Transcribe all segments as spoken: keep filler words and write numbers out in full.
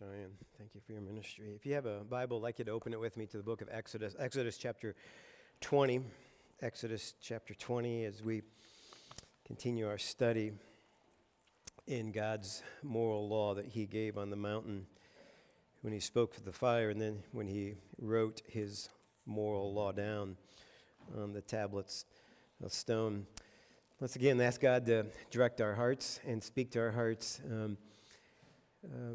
Cheyenne. Thank you for your ministry. If you have a Bible, I'd like you to open it with me to the book of Exodus. Exodus chapter twenty. Exodus chapter twenty, as we continue our study in God's moral law that he gave on the mountain when he spoke for the fire, and then when he wrote his moral law down on the tablets of stone. Let's again ask God to direct our hearts and speak to our hearts. Um, uh,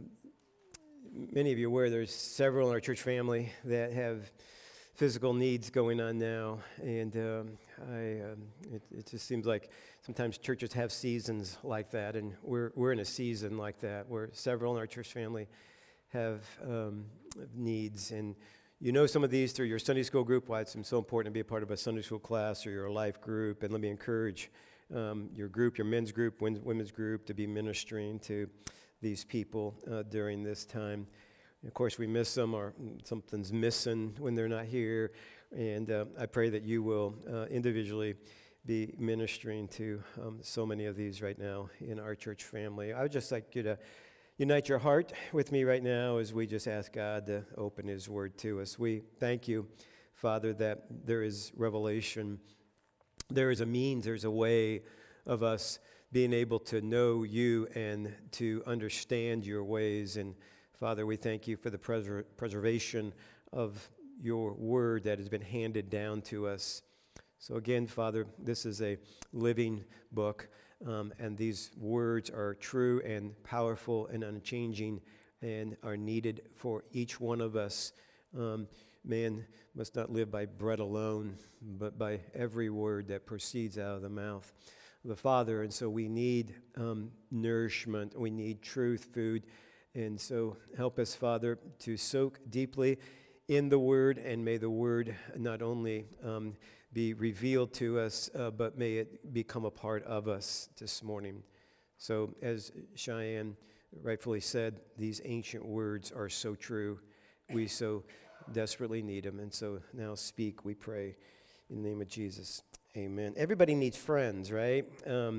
many of you are aware there's several in our church family that have physical needs going on now, and um, I um, it, it just seems like sometimes churches have seasons like that, and we're we're in a season like that where several in our church family have um, needs. And you know some of these through your Sunday school group, why it's so important to be a part of a Sunday school class or your life group. And let me encourage um, your group, your men's group, women's group, to be ministering to these people uh, during this time. And of course, we miss them, or something's missing when they're not here. And uh, I pray that you will uh, individually be ministering to um, so many of these right now in our church family. I would just like you to unite your heart with me right now as we just ask God to open his word to us. We thank you, Father, that there is revelation. There is a means, there's a way of us being able to know you and to understand your ways. And Father, we thank you for the preser- preservation of your word that has been handed down to us. So again, Father, this is a living book. Um, and these words are true and powerful and unchanging and are needed for each one of us. Um, man must not live by bread alone, but by every word that proceeds out of the mouth of the Father. And so we need um, nourishment. We need truth, food. And so help us, Father, to soak deeply in the Word, and may the Word not only um, be revealed to us, uh, but may it become a part of us this morning. So as Cheyenne rightfully said, these ancient words are so true. We so desperately need them. And so now speak, we pray, in the name of Jesus. Amen. Everybody needs friends, right? Um,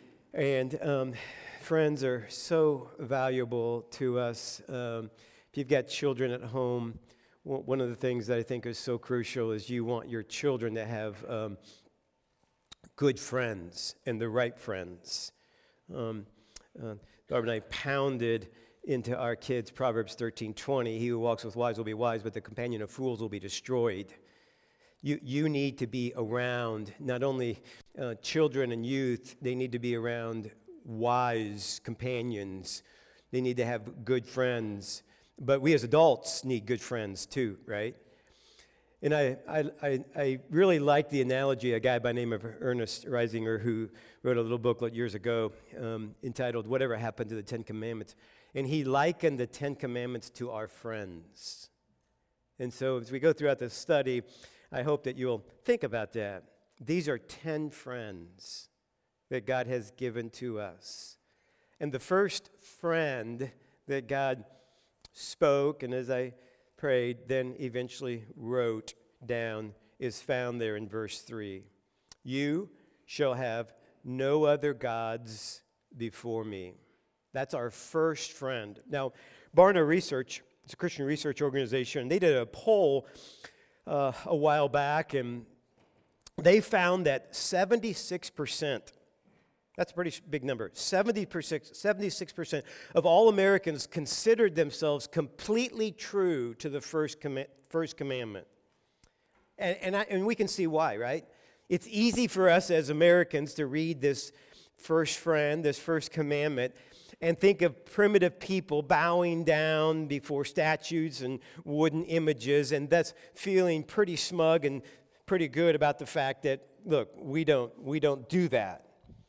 and um, friends are so valuable to us. Um, if you've got children at home, one of the things that I think is so crucial is you want your children to have um, good friends and the right friends. Um, uh, Barb and I pounded into our kids Proverbs thirteen twenty. He who walks with wise will be wise, but the companion of fools will be destroyed. You you need to be around not only uh, children and youth, they need to be around wise companions. They need to have good friends. But we as adults need good friends too, right? And I I, I, I really like the analogy, a guy by the name of Ernest Risinger, who wrote a little booklet years ago um, entitled Whatever Happened to the Ten Commandments. And he likened the Ten Commandments to our friends. And so as we go throughout this study, I hope that you'll think about that. These are ten friends that God has given to us. And the first friend that God spoke, and as I prayed, then eventually wrote down, is found there in verse three. You shall have no other gods before me. That's our first friend. Now, Barna Research, it's a Christian research organization, they did a poll uh, a while back, and they found that seventy-six percent, that's a pretty big number, seventy percent, seventy-six percent of all Americans considered themselves completely true to the first, com- first commandment. And, and, I, and we can see why, right? It's easy for us as Americans to read this first friend, this first commandment, and think of primitive people bowing down before statues and wooden images, and that's feeling pretty smug and pretty good about the fact that, look, we don't we don't do that.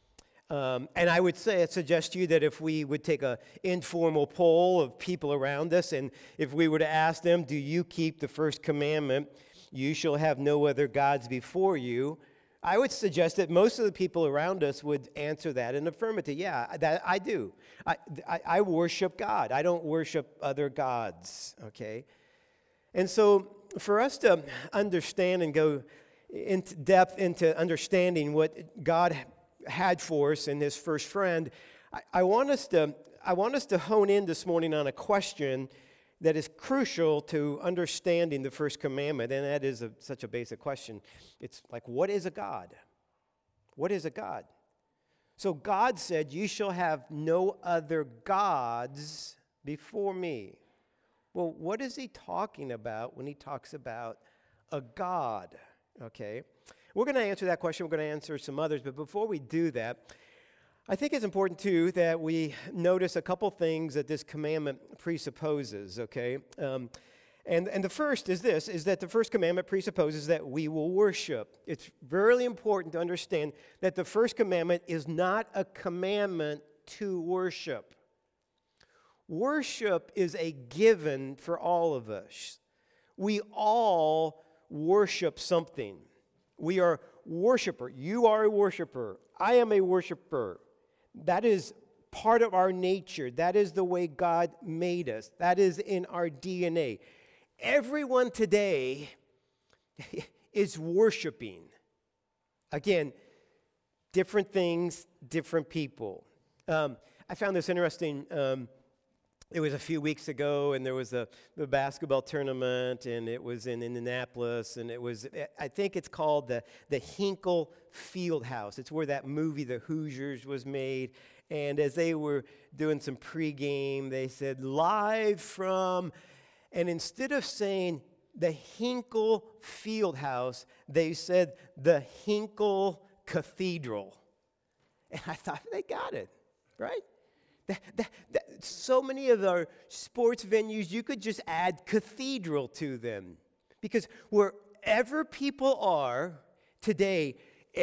Um, and I would say, I'd suggest to you that if we would take an informal poll of people around us, and if we were to ask them, do you keep the first commandment, you shall have no other gods before you, I would suggest that most of the people around us would answer that in affirmative. Yeah, that I do. I, I, I worship God. I don't worship other gods, okay? And so for us to understand and go into depth into understanding what God had for us in this first friend, I, I want us to I want us to hone in this morning on a question that is crucial to understanding the first commandment, and that is a, such a basic question. It's like, what is a God? What is a God? So God said, you shall have no other gods before me. Well, what is he talking about when he talks about a God? Okay, we're going to answer that question. We're going to answer some others, but before we do that, I think it's important, too, that we notice a couple things that this commandment presupposes, okay? Um, and, and the first is this, is that the first commandment presupposes that we will worship. It's really important to understand that the first commandment is not a commandment to worship. Worship is a given for all of us. We all worship something. We are worshiper. You are a worshiper. I am a worshiper. That is part of our nature. That is the way God made us. That is in our D N A. Everyone today is worshiping. Again, different things, different people. Um, I found this interesting. Um, it was a few weeks ago, and there was a the basketball tournament, and it was in Indianapolis, and it was, I think it's called the, the Hinkle Fieldhouse. It's where that movie, The Hoosiers, was made. And as they were doing some pregame, they said, live from, and instead of saying the Hinkle Fieldhouse, they said the Hinkle Cathedral. And I thought, they got it, right? That, that, that, so many of our sports venues, you could just add cathedral to them. Because wherever people are today,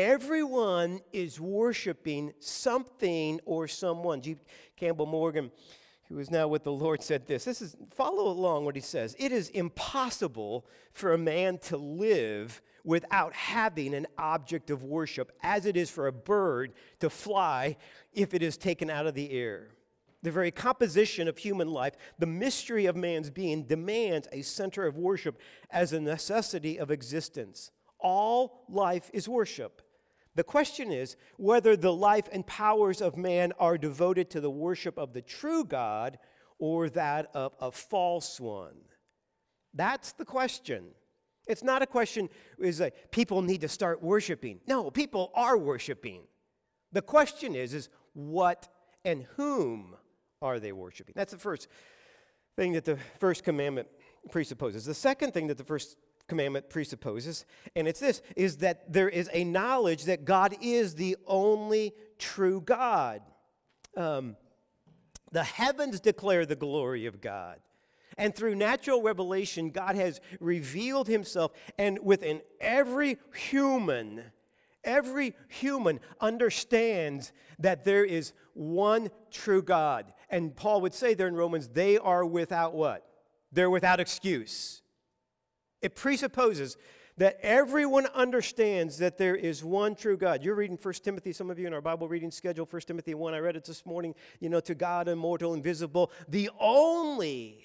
everyone is worshiping something or someone. G. Campbell Morgan, who is now with the Lord, said this. This is, follow along what he says. It is impossible for a man to live without having an object of worship, as it is for a bird to fly if it is taken out of the air. The very composition of human life, the mystery of man's being, demands a center of worship as a necessity of existence. All life is worship. The question is whether the life and powers of man are devoted to the worship of the true God or that of a false one. That's the question. It's not a question is like people need to start worshiping. No, people are worshiping. The question is, is what and whom are they worshiping? That's the first thing that the first commandment presupposes. The second thing that the first commandment presupposes, and it's this, is that there is a knowledge that God is the only true God. Um, the heavens declare the glory of God. And through natural revelation, God has revealed himself, and within every human, every human understands that there is one true God. And Paul would say there in Romans, they are without what? They're without excuse. It presupposes that everyone understands that there is one true God. You're reading First Timothy, some of you in our Bible reading schedule, First Timothy one. I read it this morning, you know, to God, immortal, invisible, the only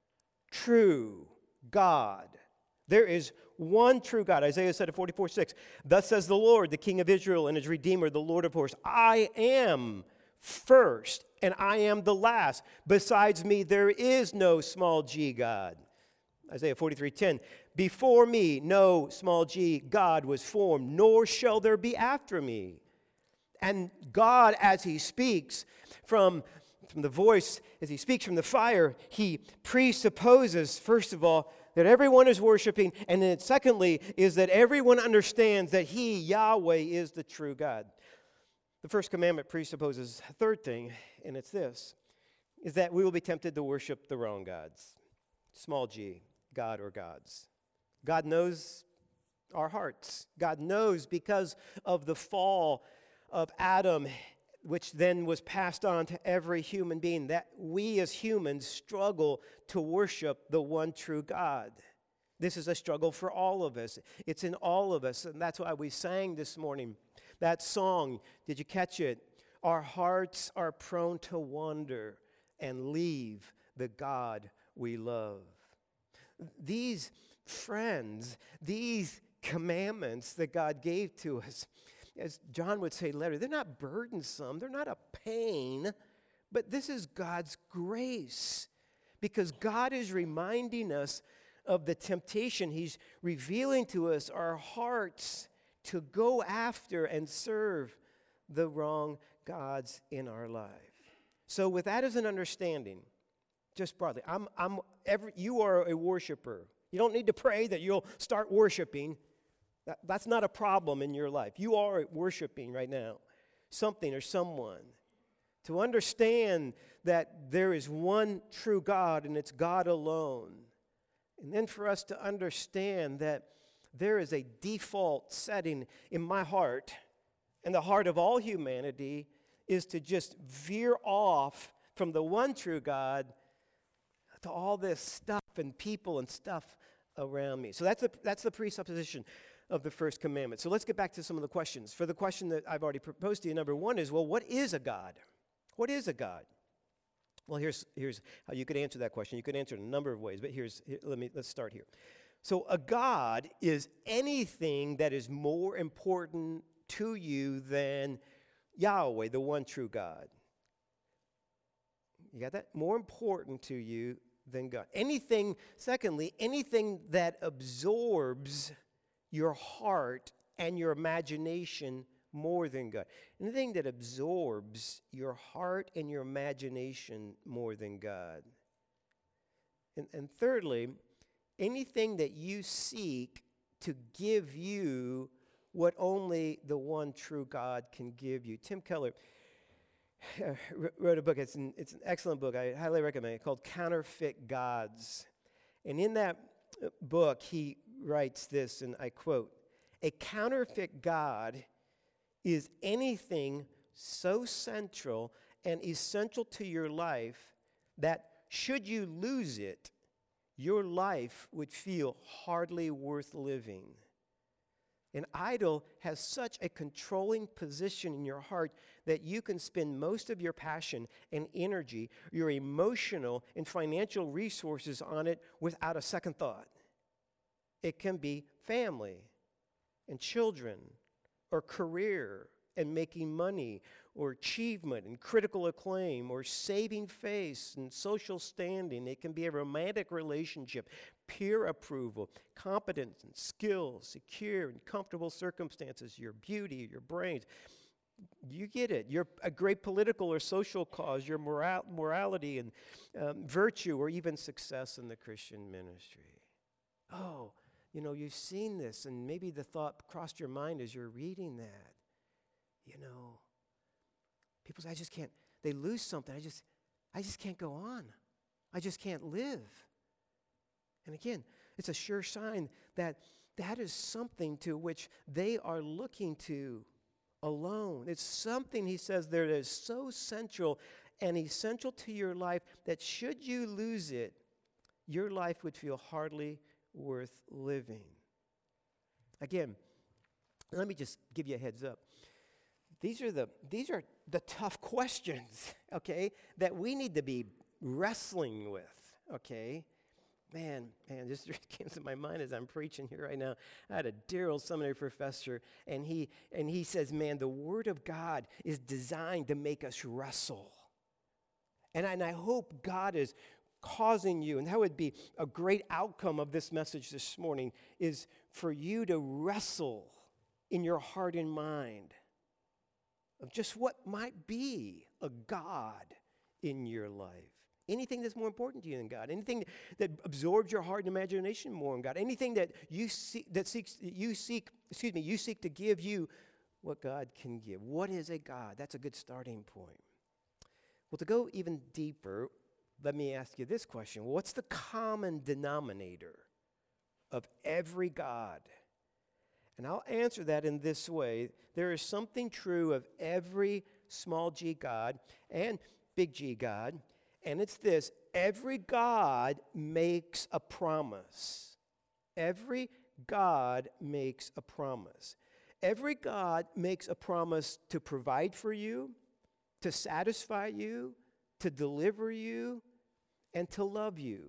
true God. There is one true God. Isaiah said in forty-four six, thus says the Lord, the King of Israel and his Redeemer, the Lord of hosts, I am first and I am the last. Besides me, there is no small g God. Isaiah forty-three ten, before me no small g God was formed, nor shall there be after me. And God, as he speaks from, from the voice, as he speaks from the fire, he presupposes, first of all, that everyone is worshiping, and then secondly, is that everyone understands that he, Yahweh, is the true God. The first commandment presupposes a third thing, and it's this, is that we will be tempted to worship the wrong gods. Small g, God or gods. God knows our hearts. God knows because of the fall of Adam, which then was passed on to every human being, that we as humans struggle to worship the one true God. This is a struggle for all of us. It's in all of us, and that's why we sang this morning that song. Did you catch it? Our hearts are prone to wander and leave the God we love. These friends, these commandments that God gave to us, as John would say later, they're not burdensome, they're not a pain, But this is God's grace, because God is reminding us of the temptation. He's revealing to us our hearts to go after and serve the wrong gods in our life. So with that as an understanding, just broadly, I'm, I'm every, you are a worshiper. You don't need to pray that you'll start worshiping. That, that's not a problem in your life. You are worshiping right now something or someone. To understand that there is one true God and it's God alone. And then for us to understand that there is a default setting in my heart and the heart of all humanity is to just veer off from the one true God to all this stuff and people and stuff around me. So that's the, that's the presupposition of the first commandment. So let's get back to some of the questions. For the question that I've already proposed to you, number one is, well, what is a God? What is a God? Well, here's, here's how you could answer that question. You could answer it in a number of ways, but here's, here, let me, let's start here. So a God is anything that is more important to you than Yahweh, the one true God. You got that? More important to you than God. Anything, secondly, anything that absorbs your heart and your imagination more than God. Anything that absorbs your heart and your imagination more than God. And, and thirdly, anything that you seek to give you what only the one true God can give you. Tim Keller uh, wrote a book. It's an, it's an excellent book. I highly recommend it, called Counterfeit Gods. And in that book, he writes this, and I quote, "A counterfeit God is anything so central and essential to your life that should you lose it, your life would feel hardly worth living. An idol has such a controlling position in your heart that you can spend most of your passion and energy, your emotional and financial resources on it without a second thought. It can be family and children, or career and making money, or achievement and critical acclaim, or saving face and social standing. It can be a romantic relationship, peer approval, competence and skills, secure and comfortable circumstances, your beauty, your brains. You get it. Your a great political or social cause, your moral, morality and um, virtue, or even success in the Christian ministry. Oh, you know, you've seen this, and maybe the thought crossed your mind as you're reading that. You know, people say, I just can't, they lose something. I just, I just can't go on. I just can't live. And again, it's a sure sign that that is something to which they are looking to alone. It's something, he says, there that is so central and essential to your life that should you lose it, your life would feel hardly worth living. Again, let me just give you a heads up. These are the these are the tough questions, okay, that we need to be wrestling with, okay? Man, man, this came to my mind as I'm preaching here right now. I had a dear old seminary professor, and he and he says, man, the Word of God is designed to make us wrestle. And I, and I hope God is causing you, and that would be a great outcome of this message this morning, is for you to wrestle in your heart and mind of just what might be a God in your life. Anything that's more important to you than God. Anything that absorbs your heart and imagination more than God. Anything that you seek, that seeks you seek, excuse me, you seek to give you what God can give. What is a God? That's a good starting point. Well, to go even deeper, let me ask you this question. What's the common denominator of every God? And I'll answer that in this way. There is something true of every small g God and big G God, and it's this: every God makes a promise. Every God makes a promise. Every God makes a promise to provide for you, to satisfy you, to deliver you, and to love you.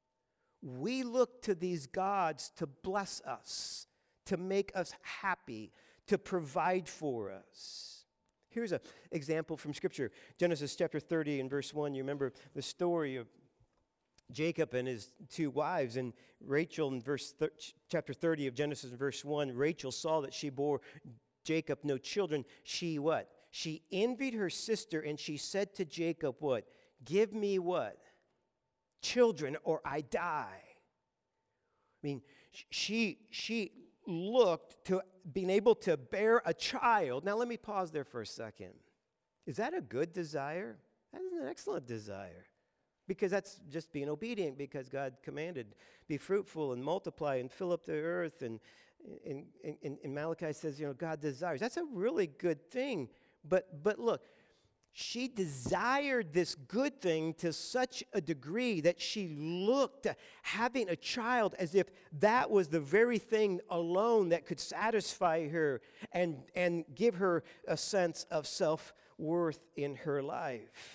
We look to these gods to bless us, to make us happy, to provide for us. Here's an example from Scripture. Genesis chapter thirty and verse one. You remember the story of Jacob and his two wives. And Rachel in verse thir- chapter thirty of Genesis verse one, Rachel saw that she bore Jacob no children. She what? She envied her sister, and she said to Jacob what? Give me what? Children, or I die. I mean, she she looked to being able to bear a child. Now let me pause there for a second. Is that a good desire? That is an excellent desire. Because that's just being obedient, because God commanded, be fruitful and multiply and fill up the earth. And in, in, in Malachi says, you know, God desires. That's a really good thing. But but look, she desired this good thing to such a degree that she looked at having a child as if that was the very thing alone that could satisfy her and, and give her a sense of self-worth in her life.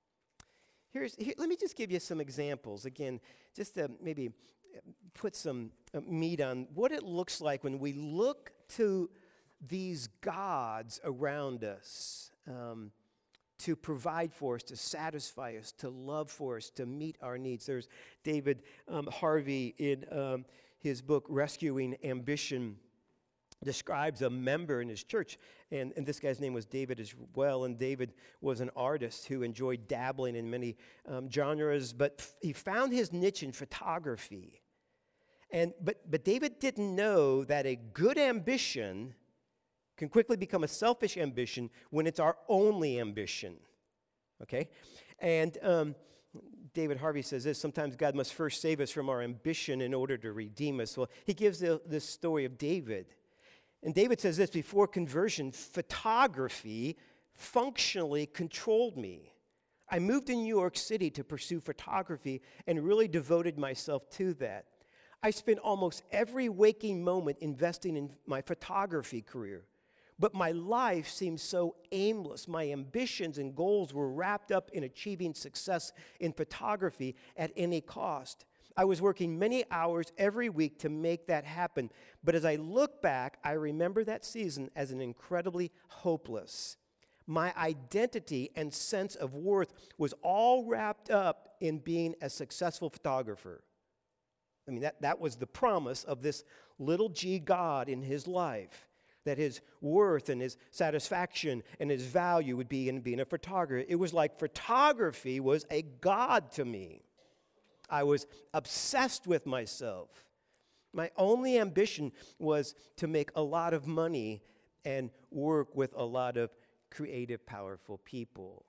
Here's, here, let me just give you some examples, again, just to maybe put some uh, meat on what it looks like when we look to these gods around us. Um, to provide for us, to satisfy us, to love for us, to meet our needs. There's David um, Harvey in um, his book, Rescuing Ambition, describes a member in his church, and, and this guy's name was David as well, and David was an artist who enjoyed dabbling in many um, genres, but f- he found his niche in photography. And but but David didn't know that a good ambition can quickly become a selfish ambition when it's our only ambition, okay? And um, David Harvey says this, sometimes God must first save us from our ambition in order to redeem us. Well, he gives the, this story of David. And David says this, before conversion, photography functionally controlled me. I moved to New York City to pursue photography and really devoted myself to that. I spent almost every waking moment investing in my photography career. But my life seemed so aimless. My ambitions and goals were wrapped up in achieving success in photography at any cost. I was working many hours every week to make that happen. But as I look back, I remember that season as an incredibly hopeless. My identity and sense of worth was all wrapped up in being a successful photographer. I mean, that, that was the promise of this little g God in his life, that his worth and his satisfaction and his value would be in being a photographer. It was like photography was a god to me. I was obsessed with myself. My only ambition was to make a lot of money and work with a lot of creative, powerful people.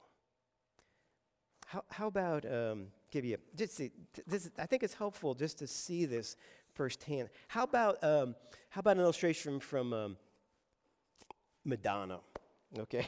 How, how about, um, give you, just see, this, I think it's helpful just to see this firsthand. How about, um, how about an illustration from um, Madonna, okay?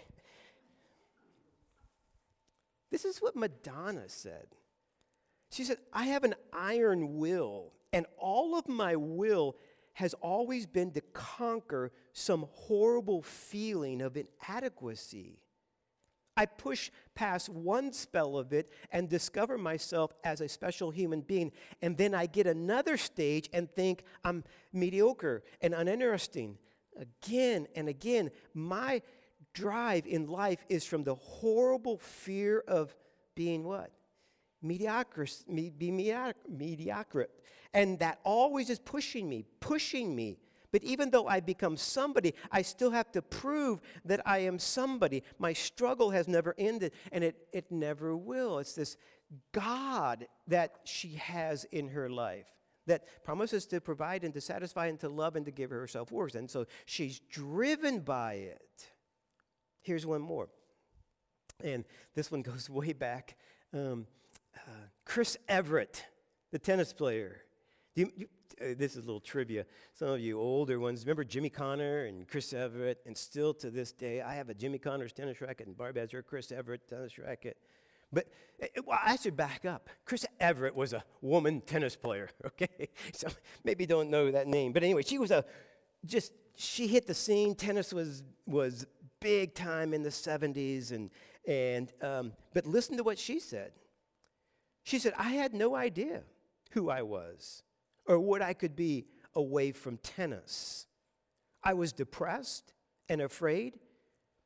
This is what Madonna said. She said, I have an iron will, and all of my will has always been to conquer some horrible feeling of inadequacy. I push past one spell of it and discover myself as a special human being, and then I get another stage and think I'm mediocre and uninteresting. Again and again, my drive in life is from the horrible fear of being what? Mediocre, me, be mediocre, mediocre. And that always is pushing me, pushing me. But even though I become somebody, I still have to prove that I am somebody. My struggle has never ended, and it, it never will. It's this God that she has in her life that promises to provide and to satisfy and to love and to give her self-worth. And so she's driven by it. Here's one more. And this one goes way back. Um, uh, Chris Everett, the tennis player. Do you, you, uh, this is a little trivia. Some of you older ones, remember Jimmy Connor and Chris Everett? And still to this day, I have a Jimmy Connor's tennis racket and Barb has her Chris Everett tennis racket. But uh, well, I should back up. Chris Everett was a woman tennis player, okay? So maybe you don't know that name. But anyway, she was a, just, she hit the scene. Tennis was was big time in the seventies. And, and um, but listen to what she said. She said, I had no idea who I was or what I could be away from tennis. I was depressed and afraid,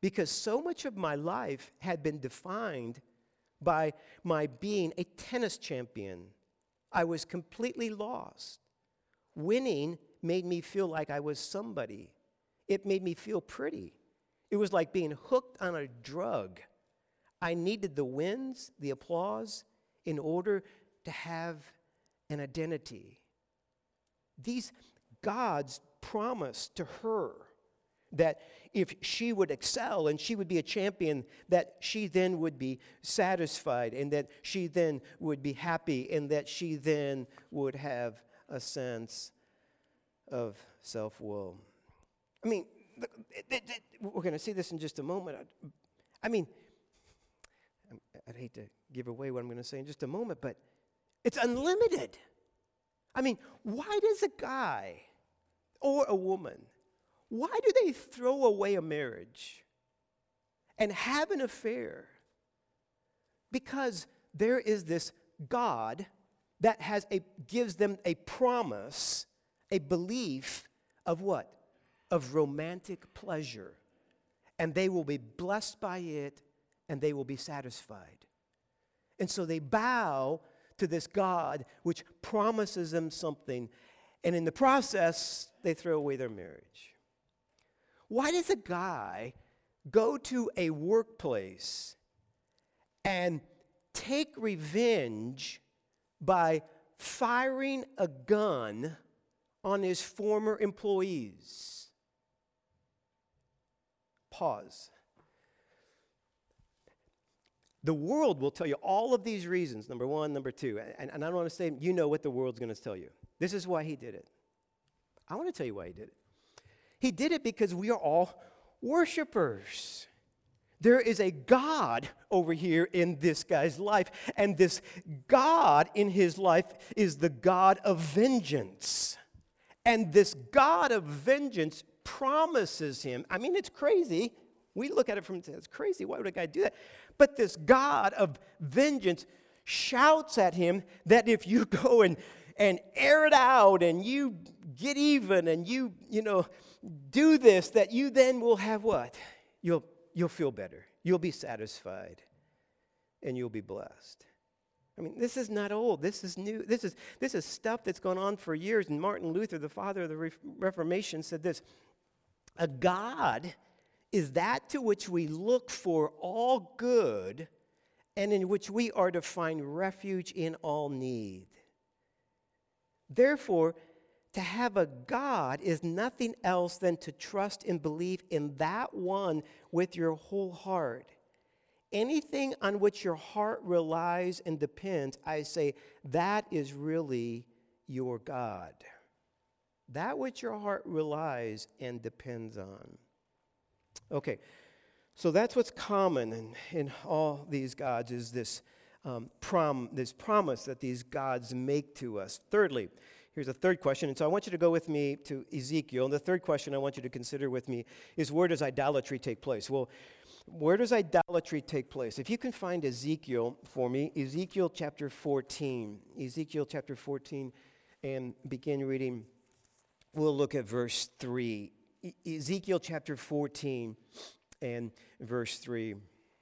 because so much of my life had been defined by my being a tennis champion. I was completely lost. Winning made me feel like I was somebody. It made me feel pretty. It was like being hooked on a drug. I needed the wins, the applause, in order to have an identity. These gods promised to her that if she would excel and she would be a champion, that she then would be satisfied and that she then would be happy and that she then would have a sense of self-will. I mean, we're going to see this in just a moment. I mean, I'd hate to give away what I'm going to say in just a moment, but it's unlimited. I mean, why does a guy or a woman, why do they throw away a marriage and have an affair? Because there is this God that has a gives them a promise, a belief of what? Of romantic pleasure. And they will be blessed by it, and they will be satisfied. And so they bow to this God which promises them something, and in the process, they throw away their marriage. Why does a guy go to a workplace and take revenge by firing a gun on his former employees? Pause. The world will tell you all of these reasons, number one, number two. And, and I don't want to say, you know what the world's going to tell you. This is why he did it. I want to tell you why he did it. He did it because we are all worshipers. There is a God over here in this guy's life, and this God in his life is the God of vengeance. And this God of vengeance promises him, I mean, it's crazy. We look at it from, it's crazy. Why would a guy do that? But this God of vengeance shouts at him that if you go and, and air it out and you get even and you, you know, do this, that you then will have what? You'll, you'll feel better. You'll be satisfied. And you'll be blessed. I mean, this is not old. This is new. This is, this is stuff that's gone on for years. And Martin Luther, the father of the Re- Reformation, said this: a God is that to which we look for all good and in which we are to find refuge in all need. Therefore, to have a God is nothing else than to trust and believe in that one with your whole heart. Anything on which your heart relies and depends, I say, that is really your God. That which your heart relies and depends on. Okay, so that's what's common in, in all these gods is this, um, prom, this promise that these gods make to us. Thirdly, here's a third question, and so I want you to go with me to Ezekiel. And the third question I want you to consider with me is, where does idolatry take place? Well, where does idolatry take place? If you can find Ezekiel for me, Ezekiel chapter fourteen. Ezekiel chapter fourteen, and begin reading. We'll look at verse three. E- Ezekiel chapter fourteen and verse three.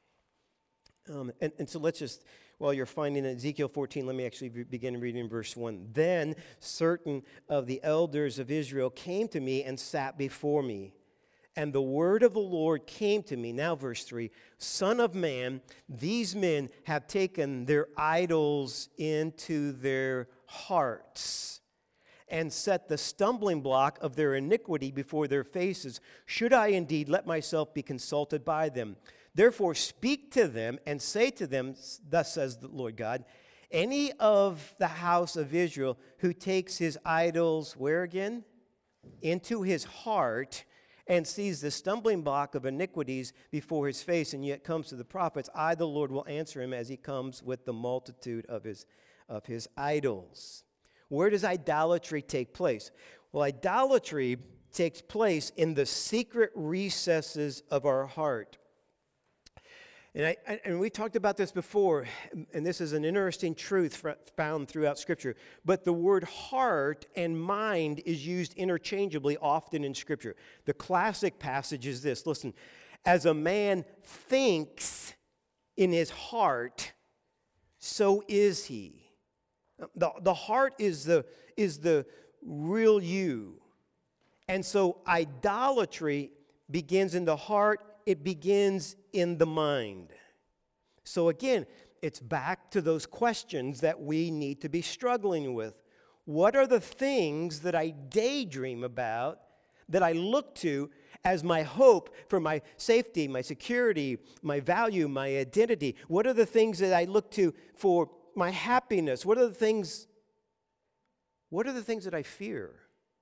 Um, and, and so let's just, while you're finding Ezekiel fourteen, let me actually re- begin reading verse one. Then certain of the elders of Israel came to me and sat before me. And the word of the Lord came to me. Now verse three. Son of man, these men have taken their idols into their hearts and set the stumbling block of their iniquity before their faces. Should I indeed let myself be consulted by them? Therefore speak to them and say to them, thus says the Lord God, any of the house of Israel who takes his idols, where again? Into his heart, and sees the stumbling block of iniquities before his face, and yet comes to the prophets, I, the Lord, will answer him as he comes with the multitude of his, of his idols. Where does idolatry take place? Well, idolatry takes place in the secret recesses of our heart. And, I, and we talked about this before, and this is an interesting truth found throughout Scripture. But the word heart and mind is used interchangeably often in Scripture. The classic passage is this. Listen, as a man thinks in his heart, so is he. The, the heart is the, is the real you. And so idolatry begins in the heart, it begins in the mind. So again, it's back to those questions that we need to be struggling with. What are the things that I daydream about, that I look to as my hope for my safety, my security, my value, my identity? What are the things that I look to for my happiness? What are the things, what are the things that I fear?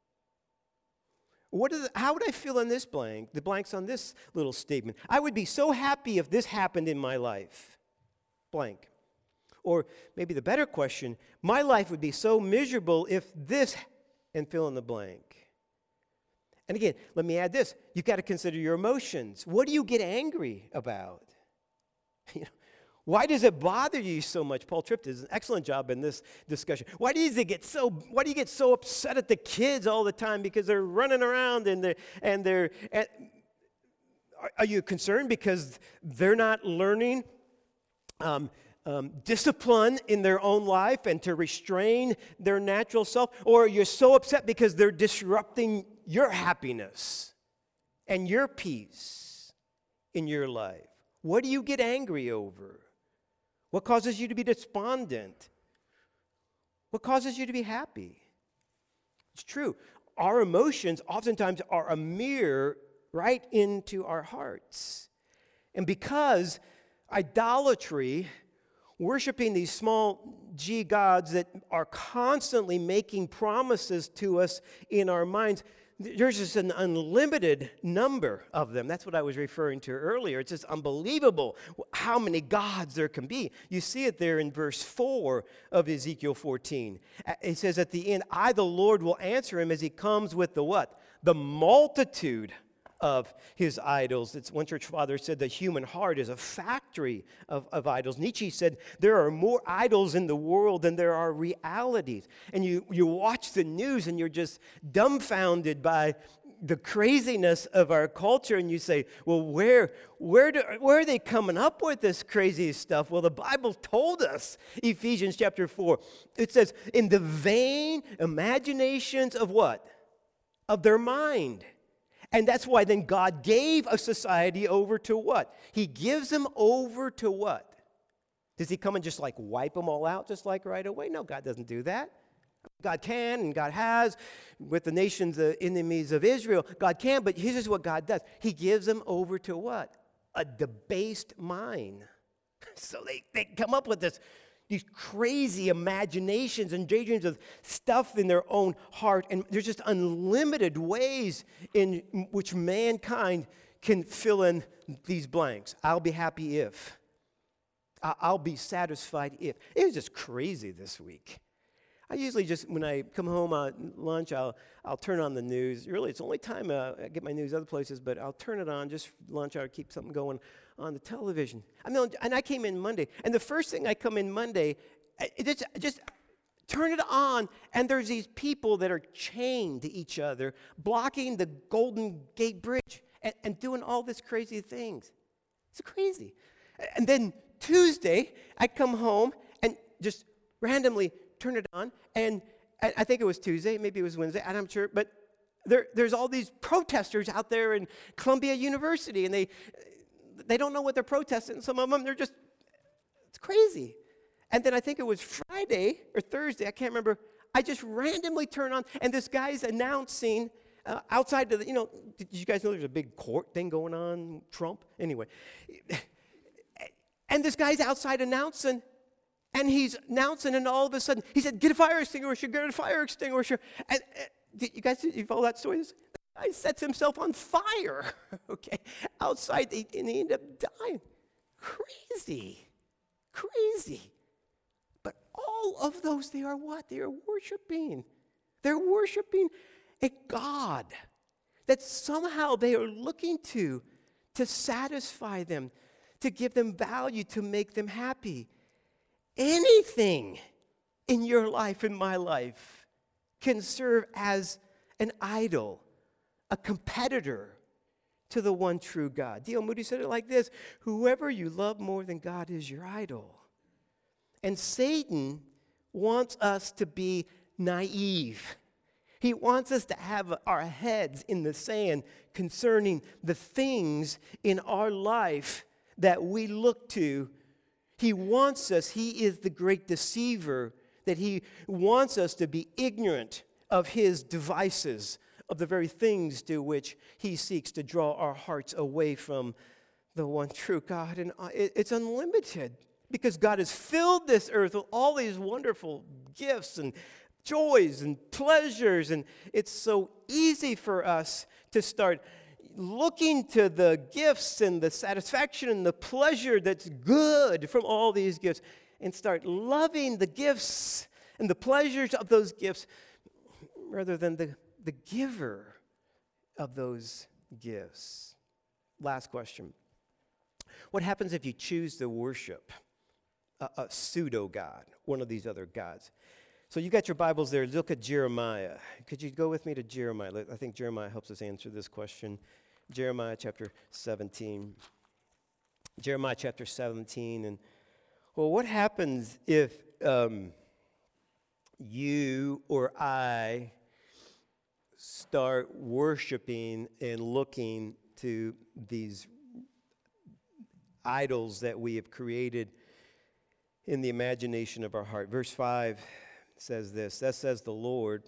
What are the, how would I fill in this blank, the blanks on this little statement? I would be so happy if this happened in my life. Blank. Or maybe the better question, my life would be so miserable if this, and fill in the blank. And again, let me add this. You've got to consider your emotions. What do you get angry about? You know, why does it bother you so much? Paul Tripp does an excellent job in this discussion. Why does it get so? Why do you get so upset at the kids all the time because they're running around and they're and they're? And are you concerned because they're not learning um, um, discipline in their own life and to restrain their natural self, or you're so upset because they're disrupting your happiness and your peace in your life? What do you get angry over? What causes you to be despondent? What causes you to be happy? It's true. Our emotions oftentimes are a mirror right into our hearts. And because idolatry, worshiping these small g gods that are constantly making promises to us in our minds, there's just an unlimited number of them. That's what I was referring to earlier. It's just unbelievable how many gods there can be. You see it there in verse four of Ezekiel fourteen. It says at the end, I, the Lord, will answer him as he comes with the what? The multitude of his idols. It's one church father said the human heart is a factory of, of idols. Nietzsche said there are more idols in the world than there are realities. And you, you watch the news and you're just dumbfounded by the craziness of our culture, and you say, well, where, where, do, where are they coming up with this crazy stuff? Well, the Bible told us, Ephesians chapter four, it says, in the vain imaginations of what? Of their mind. And that's why then God gave a society over to what? He gives them over to what? Does he come and just like wipe them all out just like right away? No, God doesn't do that. God can and God has with the nations, the enemies of Israel. God can, but here's what God does. He gives them over to what? A debased mind. So they, they come up with this these crazy imaginations and daydreams of stuff in their own heart. And there's just unlimited ways in which mankind can fill in these blanks. I'll be happy if. I'll be satisfied if. It was just crazy this week. I usually just, when I come home at lunch, I'll I'll turn on the news. Really, it's the only time uh, I get my news other places, but I'll turn it on just for lunch. I'll keep something going on the television. I mean, and I came in Monday, and the first thing I come in Monday, it just, just turn it on, and there's these people that are chained to each other, blocking the Golden Gate Bridge, and, and doing all this crazy things. It's crazy. And then Tuesday, I come home and just randomly turn it on, and I think it was Tuesday, maybe it was Wednesday, I'm not sure, but there, there's all these protesters out there in Columbia University, and they they don't know what they're protesting. Some of them, they're just, it's crazy. And then I think it was Friday or Thursday, I can't remember, I just randomly turn on, and this guy's announcing uh, outside of the, you know, did you guys know there's a big court thing going on, Trump? Anyway. And this guy's outside announcing, and he's announcing, and all of a sudden, he said, get a fire extinguisher, get a fire extinguisher. And uh, did you guys, you follow that story? This guy sets himself on fire, okay, outside, and he ended up dying. Crazy, crazy. But all of those, they are what? They are worshiping. They're worshiping a God that somehow they are looking to, to satisfy them, to give them value, to make them happy. Anything in your life, in my life, can serve as an idol, a competitor to the one true God. D L Moody said it like this: whoever you love more than God is your idol. And Satan wants us to be naive. He wants us to have our heads in the sand concerning the things in our life that we look to. He wants us, he is the great deceiver, that he wants us to be ignorant of his devices, of the very things to which he seeks to draw our hearts away from the one true God. And it's unlimited, because God has filled this earth with all these wonderful gifts and joys and pleasures, and it's so easy for us to start looking to the gifts and the satisfaction and the pleasure that's good from all these gifts, and start loving the gifts and the pleasures of those gifts rather than the, the giver of those gifts. Last question. What happens if you choose to worship a, a pseudo-God, one of these other gods? So you got your Bibles there. Look at Jeremiah. Could you go with me to Jeremiah? I think Jeremiah helps us answer this question. Jeremiah chapter seventeen. Jeremiah chapter seventeen. And, well, what happens if um, you or I start worshiping and looking to these idols that we have created in the imagination of our heart? Verse five says this: "Thus says the Lord."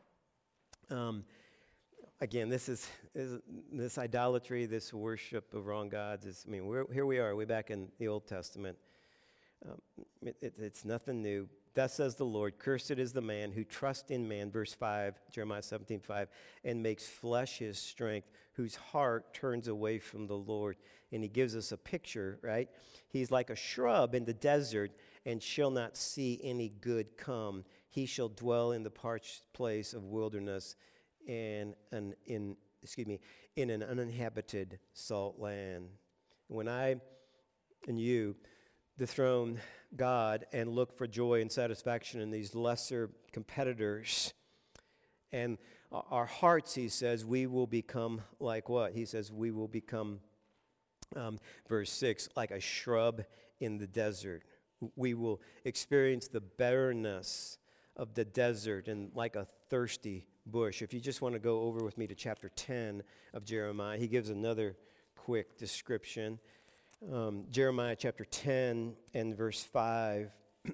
Um, again, this is, is this idolatry, this worship of wrong gods. Is, I mean, we're, here we are, way back in the Old Testament. Um, it, it, it's nothing new. "Thus says the Lord, cursed is the man who trusts in man," verse five, Jeremiah seventeen five, "and makes flesh his strength, whose heart turns away from the Lord." And he gives us a picture, right? "He's like a shrub in the desert, and shall not see any good come. He shall dwell in the parched place of wilderness, and an in excuse me in an uninhabited salt land." When I and you dethrone God and look for joy and satisfaction in these lesser competitors, and our hearts, he says, we will become like what? He says we will become, um, verse six, like a shrub in the desert. We will experience the barrenness of the desert and like a thirsty bush. If you just want to go over with me to chapter ten of Jeremiah, he gives another quick description. Um, Jeremiah chapter ten and verse five.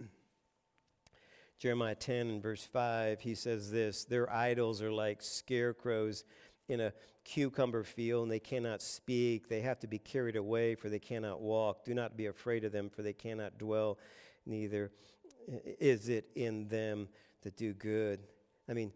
Jeremiah ten and verse five, he says this: "Their idols are like scarecrows in a cucumber field, and they cannot speak. They have to be carried away, for they cannot walk. Do not be afraid of them, for they cannot dwell, neither is it in them to do good." I mean,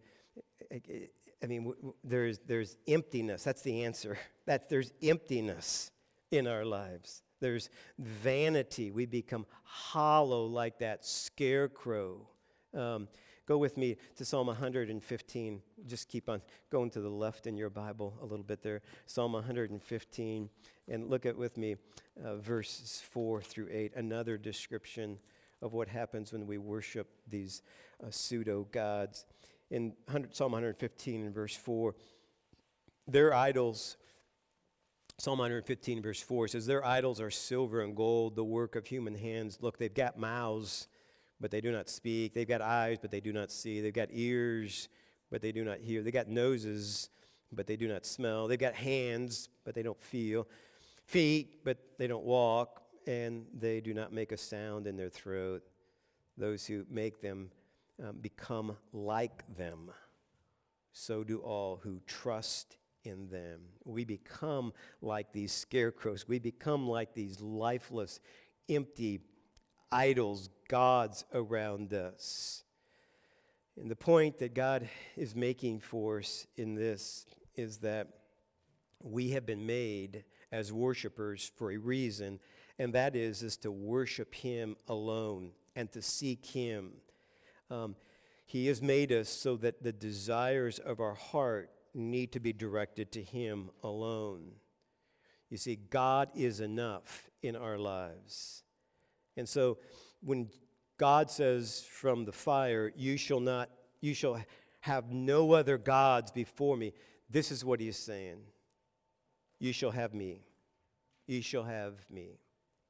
I mean, there's there's emptiness. That's the answer. That there's emptiness in our lives. There's vanity. We become hollow like that scarecrow. Um, go with me to Psalm one fifteen. Just keep on going to the left in your Bible a little bit there. Psalm one fifteen. And look at with me uh, verses four through eight. Another description of what happens when we worship these uh, pseudo-gods. In Psalm one fifteen and verse four, their idols, Psalm one fifteen verse four says, "Their idols are silver and gold, the work of human hands." Look, they've got mouths, but they do not speak. They've got eyes, but they do not see. They've got ears, but they do not hear. They've got noses, but they do not smell. They've got hands, but they don't feel. Feet, but they don't walk. And they do not make a sound in their throat. Those who make them um, become like them. So do all who trust in them. We become like these scarecrows. We become like these lifeless, empty idols, gods around us. And the point that God is making for us in this is that we have been made as worshipers for a reason, and that is, is to worship him alone and to seek him. Um, he has made us so that the desires of our heart need to be directed to him alone. You see, God is enough in our lives. And so when God says from the fire, you shall not, you shall have no other gods before me, this is what he is saying. You shall have me. You shall have me.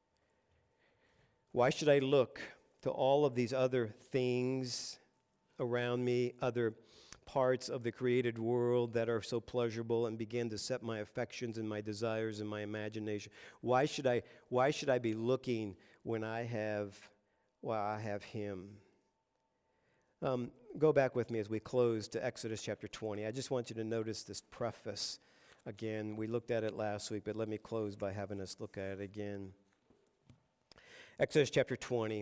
Why should I look to all of these other things around me, other parts of the created world that are so pleasurable, and begin to set my affections and my desires and my imagination? Why should I, why should I be looking when I have, well, I have him? Um, go back with me as we close to Exodus chapter twenty. I just want you to notice this preface again. We looked at it last week, but let me close by having us look at it again. Exodus chapter twenty.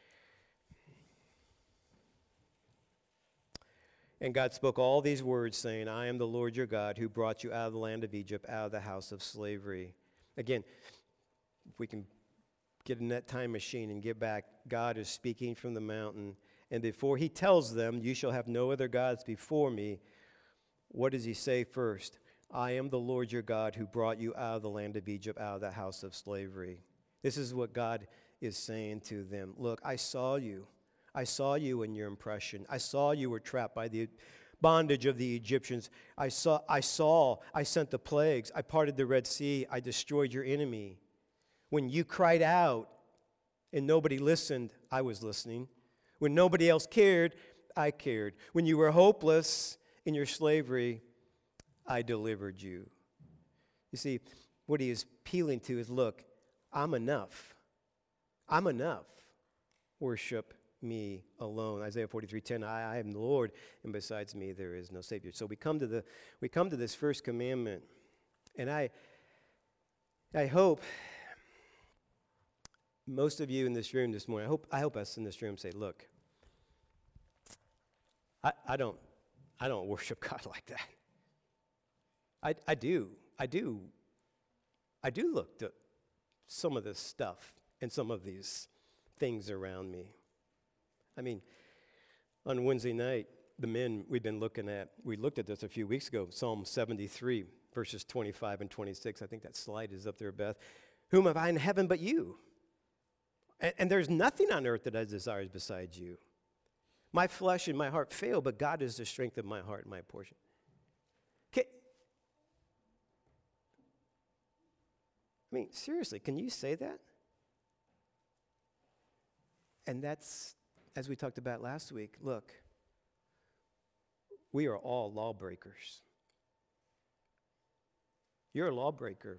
And God spoke all these words, saying, I am the Lord your God who brought you out of the land of Egypt, out of the house of slavery. Again, if we can get in that time machine and get back, God is speaking from the mountain. And before he tells them, you shall have no other gods before me, what does he say first? I am the Lord your God who brought you out of the land of Egypt, out of the house of slavery. This is what God is saying to them. Look, I saw you. I saw you in your impression. I saw you were trapped by the bondage of the Egyptians. I saw, I saw, I sent the plagues. I parted the Red Sea. I destroyed your enemy. When you cried out and nobody listened, I was listening. When nobody else cared, I cared. When you were hopeless in your slavery, I delivered you. You see, what he is appealing to is, look, I'm enough. I'm enough. Worship me alone. Isaiah forty-three ten, I, I am the Lord, and besides me there is no Savior. So we come to the we come to this first commandment, and I I hope most of you in this room this morning, I hope I hope us in this room say, look, I, I don't I don't worship God like that. I I do. I do. I do look to some of this stuff and some of these things around me. I mean, on Wednesday night, the men we've been looking at, we looked at this a few weeks ago, Psalm seventy-three, verses twenty-five and twenty-six. I think that slide is up there, Beth. Whom have I in heaven but you? And, and there's nothing on earth that I desire besides you. My flesh and my heart fail, but God is the strength of my heart and my portion. Okay. I mean, seriously, can you say that? And that's, as we talked about last week, look, we are all lawbreakers. You're a lawbreaker.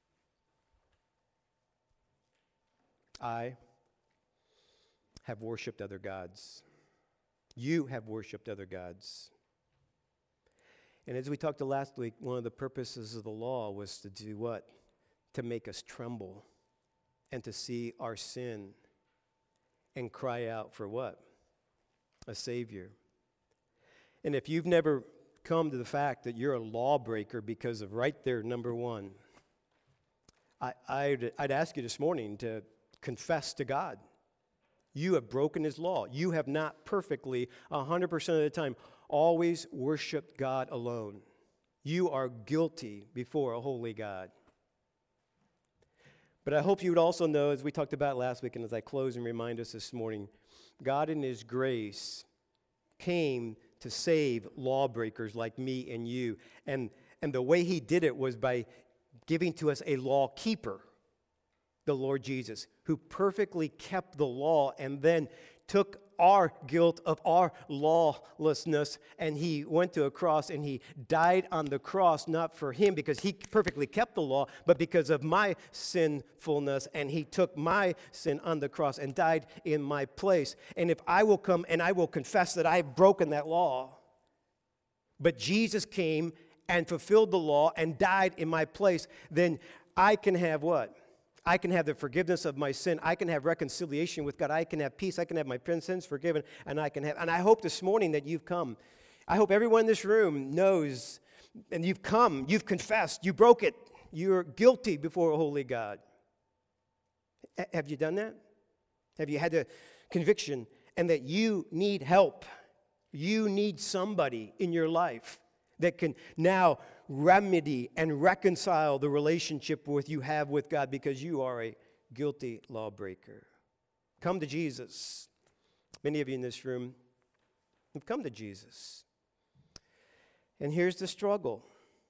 I have worshiped other gods. You have worshiped other gods. And as we talked to last week, one of the purposes of the law was to do what? To make us tremble and to see our sin and cry out for what? A Savior. And if you've never come to the fact that you're a lawbreaker because of right there, number one, I, I'd, I'd ask you this morning to confess to God. You have broken his law. You have not perfectly, one hundred percent of the time, always worshiped God alone. You are guilty before a holy God. But I hope you would also know, as we talked about last week, and as I close and remind us this morning, God in his grace came to save lawbreakers like me and you. And, and the way he did it was by giving to us a law keeper, the Lord Jesus, who perfectly kept the law and then took our guilt of our lawlessness, and he went to a cross and he died on the cross, not for him because he perfectly kept the law, but because of my sinfulness, and he took my sin on the cross and died in my place. And if I will come and I will confess that I've broken that law, but Jesus came and fulfilled the law and died in my place, then I can have what? I can have the forgiveness of my sin. I can have reconciliation with God. I can have peace. I can have my sins forgiven. And I can have, and I hope this morning that you've come. I hope everyone in this room knows, and you've come, you've confessed, you broke it. You're guilty before a holy God. H- have you done that? Have you had the conviction and that you need help? You need somebody in your life that can now remedy and reconcile the relationship with you have with God, because you are a guilty lawbreaker. Come to Jesus. Many of you in this room have come to Jesus. And here's the struggle.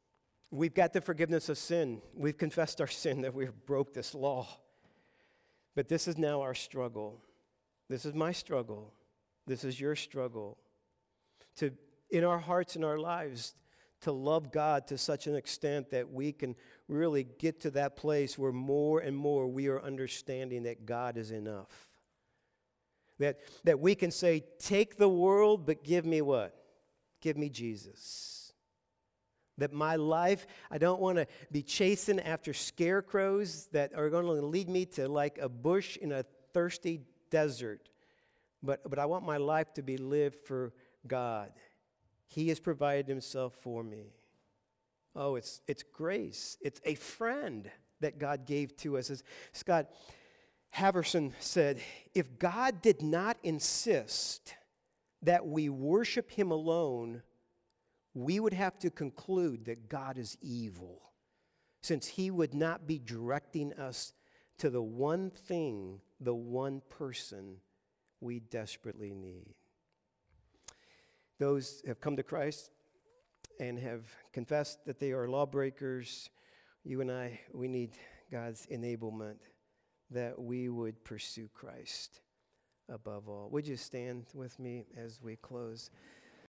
We've got the forgiveness of sin. We've confessed our sin that we've broke this law. But this is now our struggle. This is my struggle. This is your struggle. To, in our hearts and our lives, to love God to such an extent that we can really get to that place where more and more we are understanding that God is enough. That, that we can say, take the world, but give me what? Give me Jesus. That my life, I don't want to be chasing after scarecrows that are going to lead me to like a bush in a thirsty desert. But, but I want my life to be lived for God. He has provided himself for me. Oh, it's it's grace. It's a friend that God gave to us. As Scott Haverson said, if God did not insist that we worship him alone, we would have to conclude that God is evil, since he would not be directing us to the one thing, the one person we desperately need. Those have come to Christ and have confessed that they are lawbreakers, you and I, we need God's enablement that we would pursue Christ above all. Would you stand with me as we close?